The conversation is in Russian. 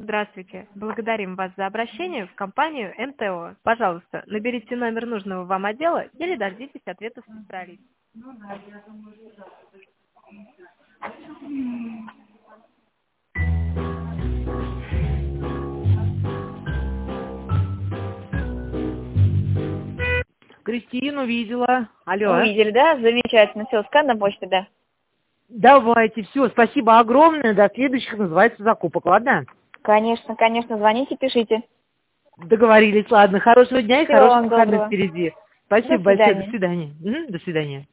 Здравствуйте. Благодарим вас за обращение в компанию МТО. Пожалуйста, наберите номер нужного вам отдела или дождитесь ответа специалиста. Кристину видела. Алло. Увидели, да? Замечательно. Все, скан на почте, да. Давайте, все, спасибо огромное. До следующих, называется, закупок, ладно? Конечно, конечно. Звоните, пишите. Договорились, ладно. Хорошего дня и Всего хороших вам выходных доброго. впереди. Спасибо До большое. свидания. До свидания. До свидания.